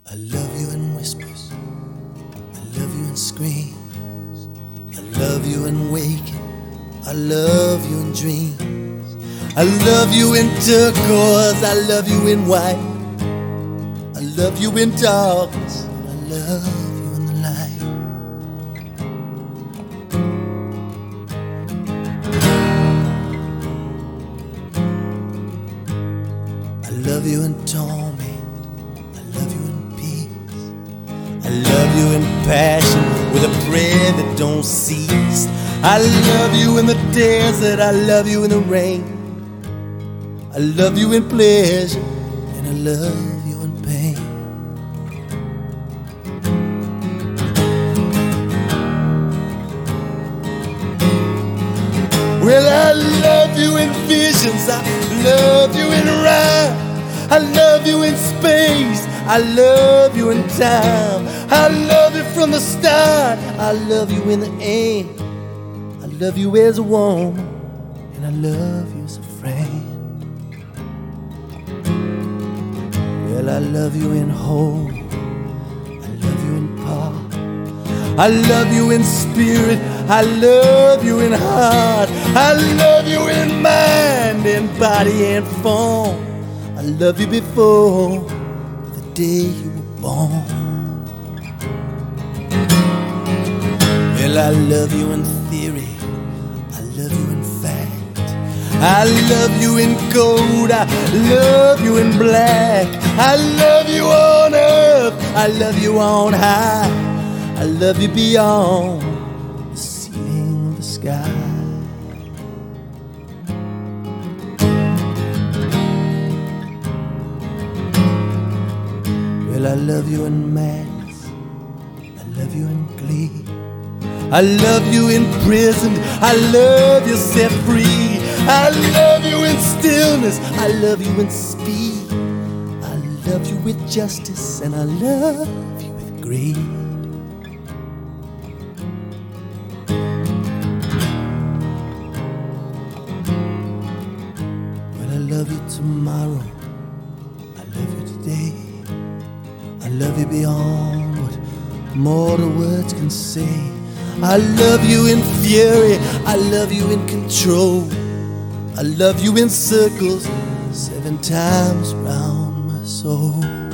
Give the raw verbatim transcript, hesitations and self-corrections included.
I love you in whispers, I love you in screams, I love you in waking, I love you in dreams, I love you in turquoise, I love you in white, I love you in darkness, and I love you in the light. I love you in torment, I love you in peace, I love you in passion with a prayer that don't cease. I love you in the desert, I love you in the rain, I love you in pleasure, and I love you in pain. Well, I love you in visions, I love you in rhyme, I love you in space, I love you in time, I love you from the start, I love you in the end, I love you as a woman, and I love you as a friend. Well, I love you in whole, I love you in part, I love you in spirit, I love you in heart, I love you in mind and body and form. I love you before the day you were born. Well, I love you in theory, I love you in fact, I love you in gold, I love you in black, I love you on earth, I love you on high, I love you beyond the ceiling of the sky. Well, I love you in madness, I love you in glee, I love you in prison, I love you set free, I love you in stillness, I love you in speed, I love you with justice, and I love you with greed. Well, I love you tomorrow, I love you today, I love you beyond what mortal words can say. I love you in fury, I love you in control, I love you in circles seven times round my soul.